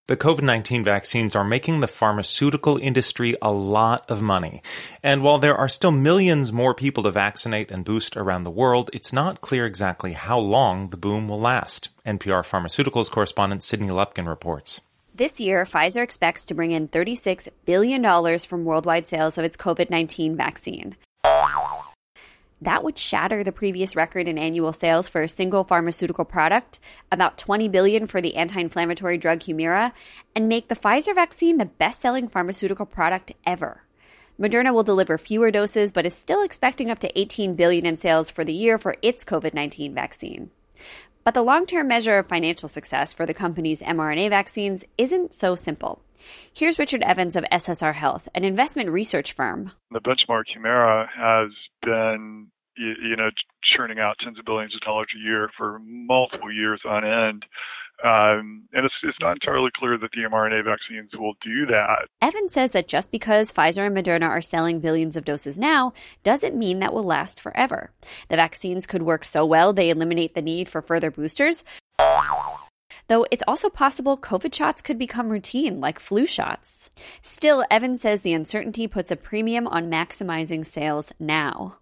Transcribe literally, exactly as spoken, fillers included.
The COVID nineteen vaccines are making the pharmaceutical industry a lot of money. And while there are still millions more people to vaccinate and boost around the world, it's not clear exactly how long the boom will last. N P R Pharmaceuticals correspondent Sydney Lupkin reports. This year, Pfizer expects to bring in thirty-six billion dollars from worldwide sales of its COVID nineteen vaccine. That would shatter the previous record in annual sales for a single pharmaceutical product, about twenty billion dollars for the anti-inflammatory drug Humira, and make the Pfizer vaccine the best-selling pharmaceutical product ever. Moderna will deliver fewer doses, but is still expecting up to eighteen billion dollars in sales for the year for its COVID nineteen vaccine. But the long-term measure of financial success for the company's mRNA vaccines isn't so simple. Here's Richard Evans of S S R Health, an investment research firm. The benchmark Humira has been, you, you know, churning out tens of billions of dollars a year for multiple years on end. Um, and it's, it's not entirely clear that the mRNA vaccines will do that. Evans says that just because Pfizer and Moderna are selling billions of doses now doesn't mean that will last forever. The vaccines could work so well they eliminate the need for further boosters. Though it's also possible COVID shots could become routine, like flu shots. Still, Evans says the uncertainty puts a premium on maximizing sales now.